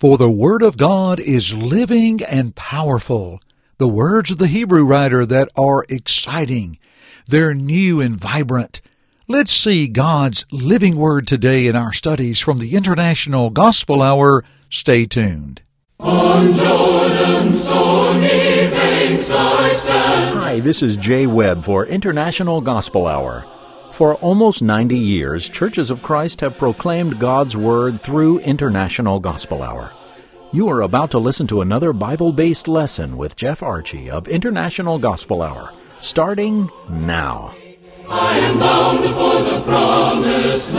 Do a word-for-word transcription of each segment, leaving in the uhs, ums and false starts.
For the Word of God is living and powerful. The words of the Hebrew writer that are exciting. They're new and vibrant. Let's see God's living Word today in our studies from the International Gospel Hour. Stay tuned. On Jordan's stormy banks I stand. Hi, this is Jay Webb for International Gospel Hour. For almost ninety years, Churches of Christ have proclaimed God's Word through International Gospel Hour. You are about to listen to another Bible-based lesson with Jeff Archie of International Gospel Hour, starting now. I am bound for the promised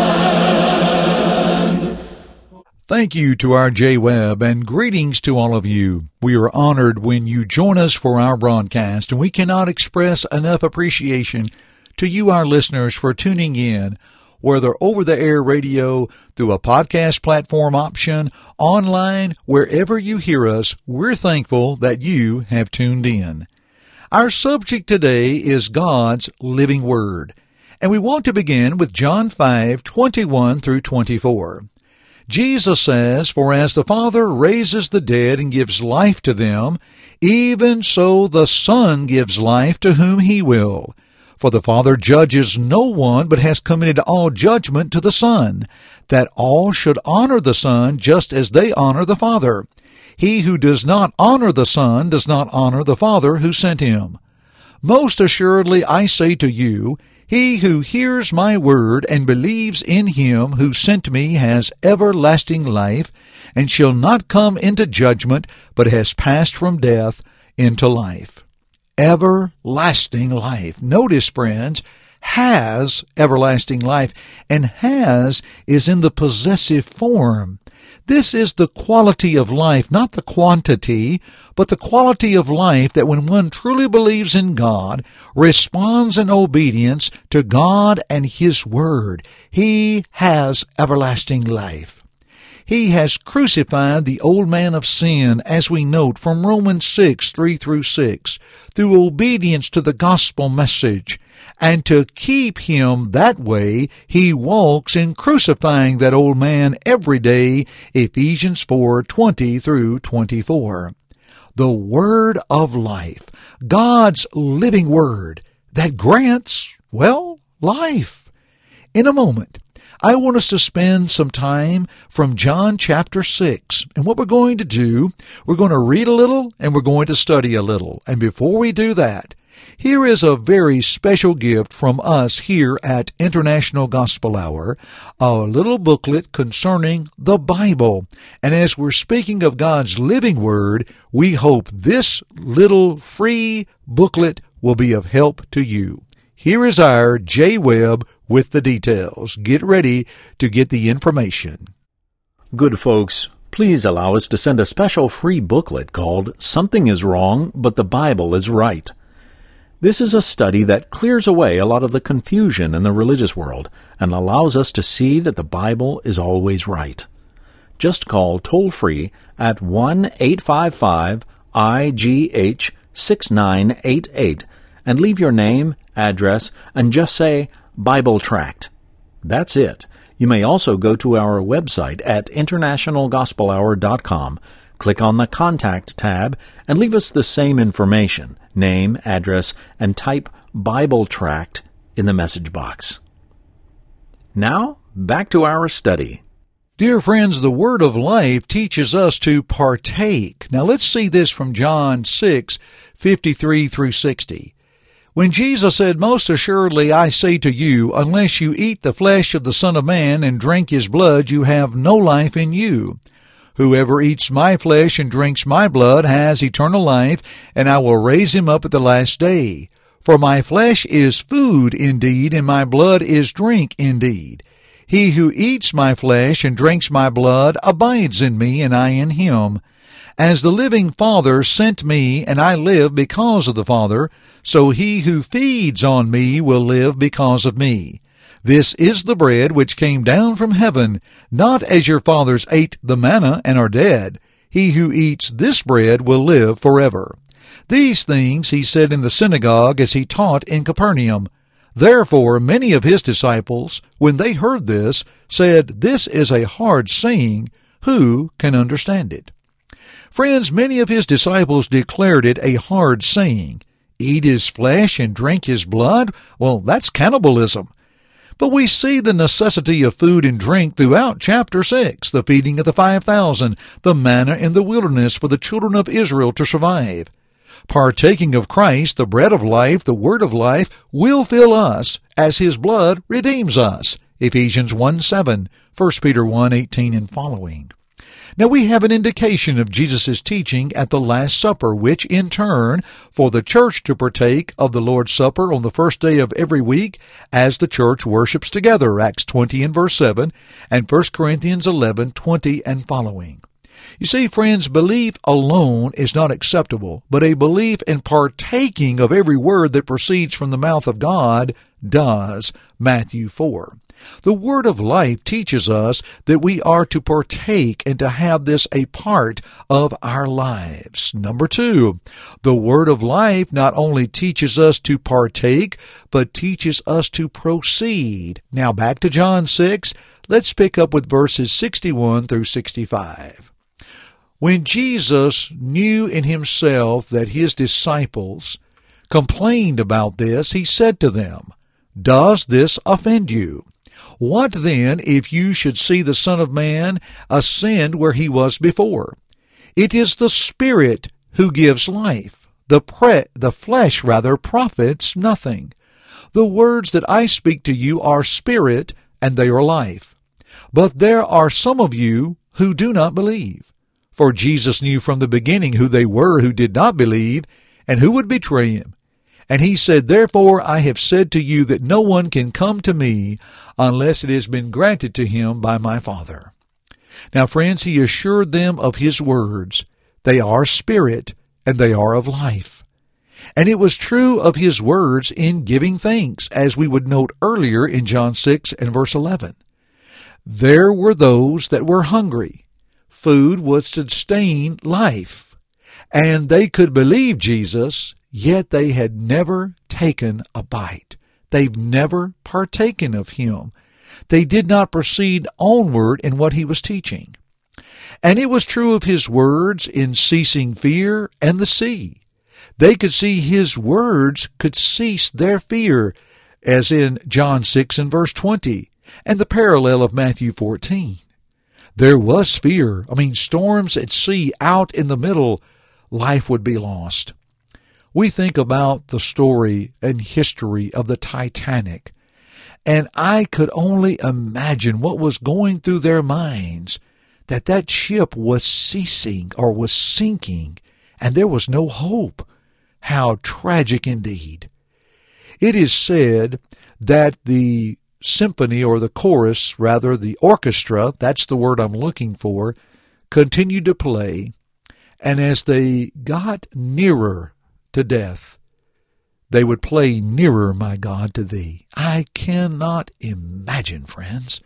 land. Thank you to our Jay Webb, and greetings to all of you. We are honored when you join us for our broadcast, and we cannot express enough appreciation to you, our listeners, for tuning in, whether over-the-air radio, through a podcast platform option, online, wherever you hear us. We're thankful that you have tuned in. Our subject today is God's living Word, and we want to begin with John five, twenty-one through twenty-four. Jesus says, "For as the Father raises the dead and gives life to them, even so the Son gives life to whom he will. For the Father judges no one, but has committed all judgment to the Son, that all should honor the Son just as they honor the Father. He who does not honor the Son does not honor the Father who sent him. Most assuredly I say to you, he who hears my word and believes in him who sent me has everlasting life, and shall not come into judgment, but has passed from death into life." Everlasting life. Notice, friends, has everlasting life, and has is in the possessive form. This is the quality of life, not the quantity, but the quality of life that when one truly believes in God, responds in obedience to God and His Word, he has everlasting life. He has crucified the old man of sin, as we note from Romans six, three through six, through obedience to the gospel message. And to keep him that way, he walks in crucifying that old man every day, Ephesians four, twenty through twenty-four. The Word of life, God's living Word, that grants, well, life. In a moment, I want us to spend some time from John chapter six. And what we're going to do, we're going to read a little and we're going to study a little. And before we do that, here is a very special gift from us here at International Gospel Hour, a little booklet concerning the Bible. And as we're speaking of God's living Word, we hope this little free booklet will be of help to you. Here is our Jay Webb with the details. Get ready to get the information. Good folks, please allow us to send a special free booklet called Something is Wrong, but the Bible is Right. This is a study that clears away a lot of the confusion in the religious world and allows us to see that the Bible is always right. Just call toll-free at one eight five five I G H six nine eight eight and leave your name, address, and just say Bible Tract. That's it. You may also go to our website at international gospel hour dot com, click on the Contact tab, and leave us the same information, name, address, and type Bible Tract in the message box. Now, back to our study. Dear friends, the Word of life teaches us to partake. Now let's see this from John six, fifty-three through sixty. When Jesus said, "Most assuredly I say to you, unless you eat the flesh of the Son of Man and drink his blood, you have no life in you. Whoever eats my flesh and drinks my blood has eternal life, and I will raise him up at the last day. For my flesh is food indeed, and my blood is drink indeed. He who eats my flesh and drinks my blood abides in me, and I in him. As the living Father sent me, and I live because of the Father, so he who feeds on me will live because of me. This is the bread which came down from heaven, not as your fathers ate the manna and are dead. He who eats this bread will live forever." These things he said in the synagogue as he taught in Capernaum. Therefore many of his disciples, when they heard this, said, "This is a hard saying. Who can understand it? Friends, many of his disciples declared it a hard saying. Eat his flesh and drink his blood? Well, that's cannibalism. But we see the necessity of food and drink throughout chapter six, the feeding of the five thousand, the manna in the wilderness for the children of Israel to survive. Partaking of Christ, the bread of life, the word of life, will fill us as his blood redeems us. Ephesians one seven, First Peter one eighteen and following. Now we have an indication of Jesus' teaching at the Last Supper, which in turn, for the church to partake of the Lord's Supper on the first day of every week as the church worships together, Acts twenty and verse seven, and First Corinthians eleven twenty and following. You see, friends, belief alone is not acceptable, but a belief in partaking of every word that proceeds from the mouth of God does. Matthew four. The Word of Life teaches us that we are to partake and to have this a part of our lives. Number two, the Word of Life not only teaches us to partake, but teaches us to proceed. Now back to John six, let's pick up with verses sixty-one through sixty-five. When Jesus knew in himself that his disciples complained about this, he said to them, "Does this offend you? What then if you should see the Son of Man ascend where he was before? It is the Spirit who gives life. The, pre- the flesh rather profits nothing. The words that I speak to you are spirit, and they are life. But there are some of you who do not believe." For Jesus knew from the beginning who they were who did not believe, and who would betray him. And he said, "Therefore I have said to you that no one can come to me unless it has been granted to him by my Father." Now, friends, he assured them of his words. They are spirit, and they are of life. And it was true of his words in giving thanks, as we would note earlier in John six and verse eleven. There were those that were hungry. Food would sustain life, and they could believe Jesus, yet they had never taken a bite. They've never partaken of him. They did not proceed onward in what he was teaching. And it was true of his words in ceasing fear and the sea. They could see his words could cease their fear, as in John six and verse twenty, and the parallel of Matthew fourteen. There was fear. I mean, storms at sea out in the middle, life would be lost. We think about the story and history of the Titanic, and I could only imagine what was going through their minds, that that ship was ceasing or was sinking, and there was no hope. How tragic indeed. It is said that the symphony, or the chorus, rather, the orchestra, that's the word I'm looking for, continued to play, and as they got nearer to death, they would play "Nearer, My God, to Thee." I cannot imagine, friends.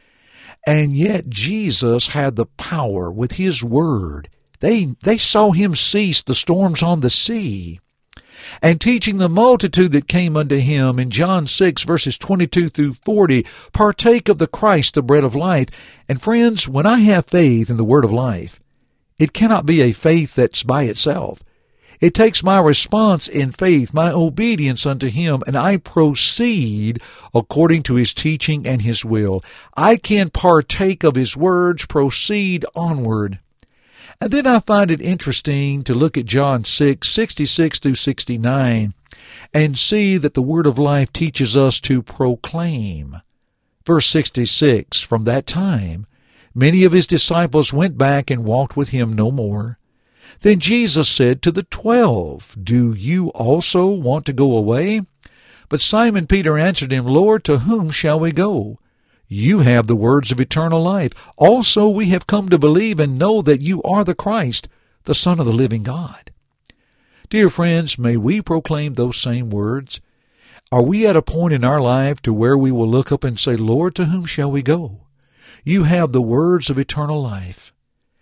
And yet Jesus had the power with his word. They, they saw him cease the storms on the sea. And teaching the multitude that came unto him in John six, verses twenty-two through forty, partake of the Christ, the bread of life. And friends, when I have faith in the word of life, it cannot be a faith that's by itself. It takes my response in faith, my obedience unto him, and I proceed according to his teaching and his will. I can partake of his words, proceed onward. And then I find it interesting to look at John six, sixty-six through sixty-nine, and see that the word of life teaches us to proclaim. Verse sixty-six, from that time, many of his disciples went back and walked with him no more. Then Jesus said to the twelve, "Do you also want to go away?" But Simon Peter answered him, "Lord, to whom shall we go? You have the words of eternal life. Also we have come to believe and know that you are the Christ, the Son of the living God." Dear friends, may we proclaim those same words. Are we at a point in our life to where we will look up and say, "Lord, to whom shall we go? You have the words of eternal life."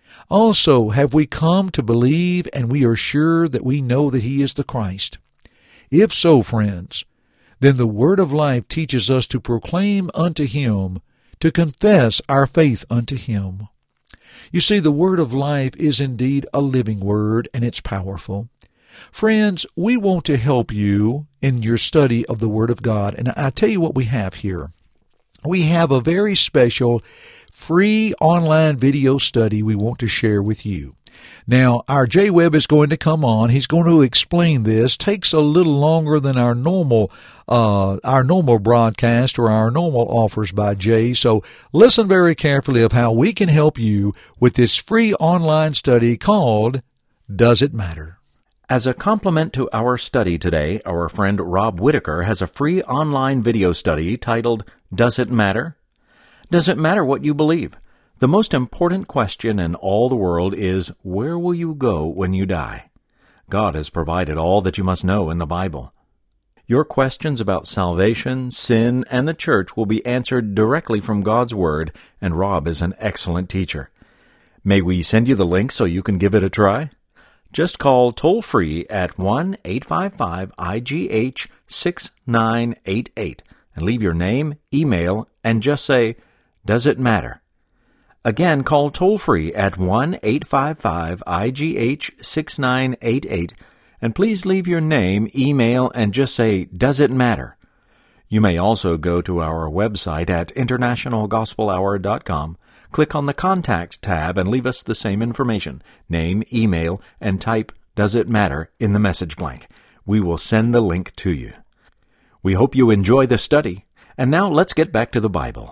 Also, have we come to believe and we are sure that we know that he is the Christ? If so, friends, then the word of life teaches us to proclaim unto him, to confess our faith unto him. You see, the Word of life is indeed a living Word, and it's powerful. Friends, we want to help you in your study of the Word of God, and I tell you what we have here. We have a very special free online video study we want to share with you. Now, our Jay Webb is going to come on. He's going to explain this. Takes a little longer than our normal uh, our normal broadcast or our normal offers by Jay. So listen very carefully of how we can help you with this free online study called Does It Matter? As a complement to our study today, our friend Rob Whitaker has a free online video study titled Does It Matter? Does it matter what you believe? The most important question in all the world is, where will you go when you die? God has provided all that you must know in the Bible. Your questions about salvation, sin, and the church will be answered directly from God's Word, and Rob is an excellent teacher. May we send you the link so you can give it a try? Just call toll-free at one eight five five I G H six nine eight eight and leave your name, email, and just say, Does it matter? Again, call toll-free at one eight five five I G H six nine eight eight and please leave your name, email, and just say, Does it matter? You may also go to our website at international gospel hour dot com, click on the Contact tab, and leave us the same information, name, email, and type Does it matter in the message blank. We will send the link to you. We hope you enjoy the study. And now let's get back to the Bible.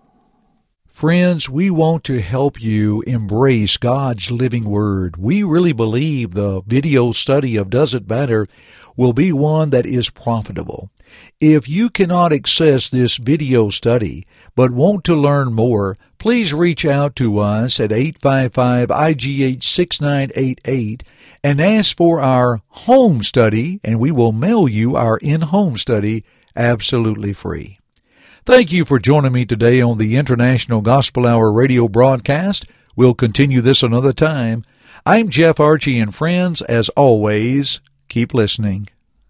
Friends, we want to help you embrace God's living Word. We really believe the video study of Does It Matter will be one that is profitable. If you cannot access this video study but want to learn more, please reach out to us at eight five five I G H six nine eight eight and ask for our home study, and we will mail you our in-home study absolutely free. Thank you for joining me today on the International Gospel Hour radio broadcast. We'll continue this another time. I'm Jeff Archie, and friends, as always, keep listening.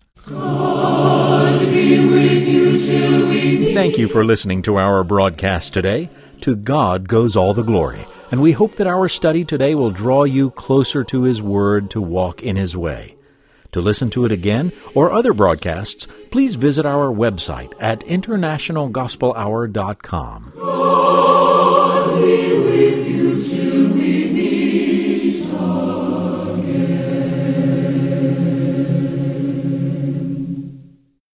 God be with you till we meet. Thank you for listening to our broadcast today. To God goes all the glory, and we hope that our study today will draw you closer to His Word to walk in His way. To listen to it again or other broadcasts, please visit our website at international gospel hour dot com. God be with you.